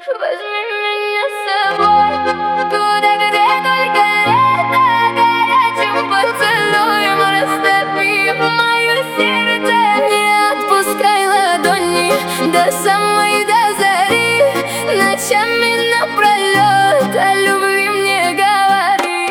Возьми меня с собой туда, где только лето, горячим поцелуем растопи мое сердце. Не отпускай ладони до самой до зари, ночами напролет о любви мне говори.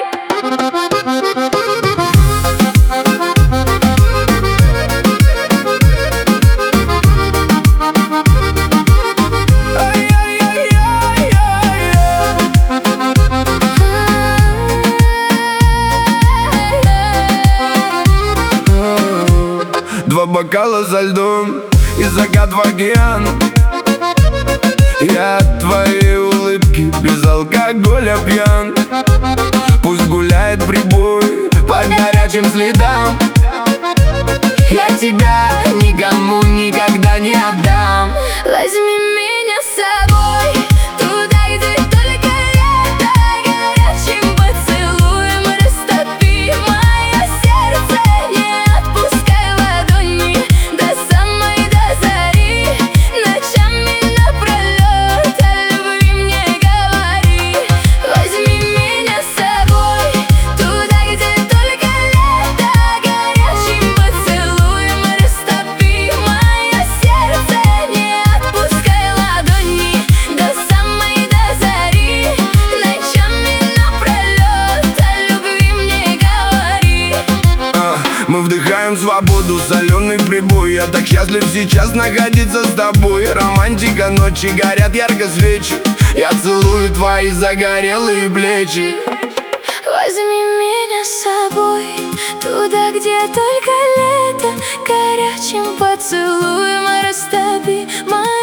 Два бокала со льдом и закат в океан. Я от твоей улыбки без алкоголя пьян. Пусть гуляет прибой по горячим следам. Я тебя никому никогда не отдам. Возьми меня с собой туда, где только лето, горячим поцелуем растопи мое сердце. Не отпускай ладони до самой до зари, ночами напролет о любви мне говори. Возьми меня с собой туда, где только лето, горячим поцелуем растопи мое сердце. Не отпускай ладони до самой до зари, ночами напролет о любви мне говори. Мы вдыхаем свободу, соленый прибой. Я так счастлив сейчас находиться с тобой. Романтика ночи, горят ярко свечи. Я целую твои загорелые плечи. Возьми меня с собой туда, где только лето, горячим поцелуем растопи